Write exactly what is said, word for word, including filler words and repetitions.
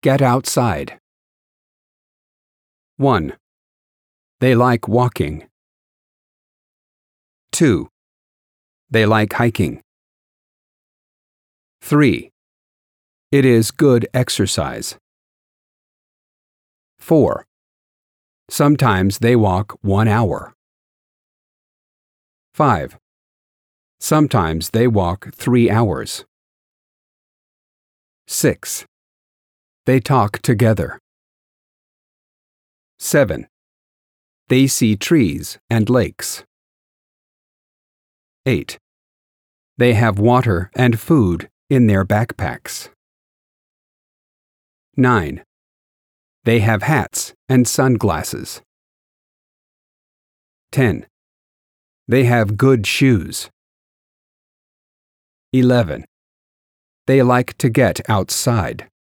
get outside. one. They like walking. two. They like hiking. three. It is good exercise. four. Sometimes they walk one hour. five. Sometimes they walk three hours. six. They talk together. seven. They see trees and lakes. eight. They have water and food in their backpacks. nine. They have hats and sunglasses. ten. They have good shoes. eleven. They like to get outside.